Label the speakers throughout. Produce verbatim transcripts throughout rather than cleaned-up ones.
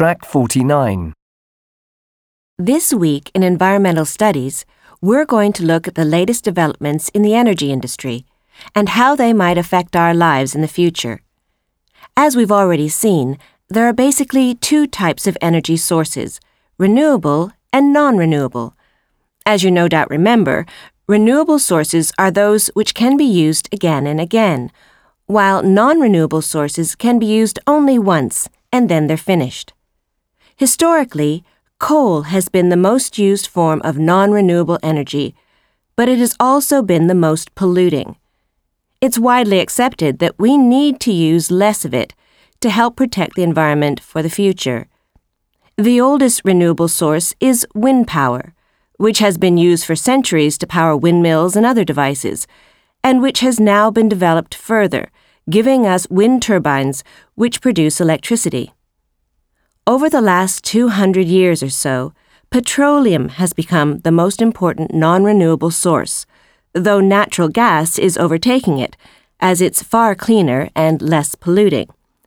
Speaker 1: Track forty-nine.
Speaker 2: This week in Environmental Studies, we're going to look at the latest developments in the energy industry and how they might affect our lives in the future. As we've already seen, there are basically two types of energy sources, renewable and non-renewable. As you no doubt remember, renewable sources are those which can be used again and again, while non-renewable sources can be used only once and then they're finished. Historically, coal has been the most used form of non-renewable energy, but it has also been the most polluting. It's widely accepted that we need to use less of it to help protect the environment for the future. The oldest renewable source is wind power, which has been used for centuries to power windmills and other devices, and which has now been developed further, giving us wind turbines which produce electricity. Over the last two hundred years or so, petroleum has become the most important non-renewable source, though natural gas is overtaking it, as it's far cleaner and less polluting.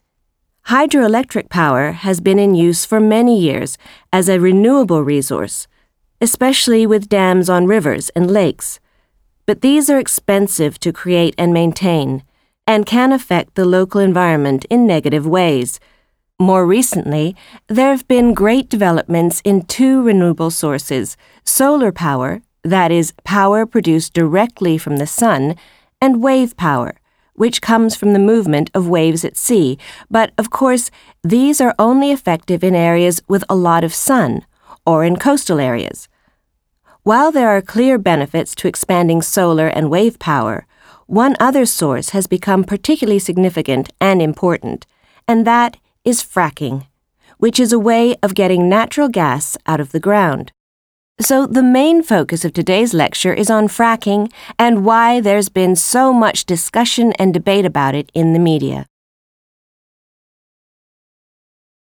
Speaker 2: Hydroelectric power has been in use for many years as a renewable resource, especially with dams on rivers and lakes. But these are expensive to create and maintain, and can affect the local environment in negative ways. More recently, there have been great developments in two renewable sources, solar power, that is, power produced directly from the sun, and wave power, which comes from the movement of waves at sea, but of course, these are only effective in areas with a lot of sun, or in coastal areas. While there are clear benefits to expanding solar and wave power, one other source has become particularly significant and important, and that is fracking, which is a way of getting natural gas out of the ground. So the main focus of today's lecture is on fracking and why there's been so much discussion and debate about it in the media.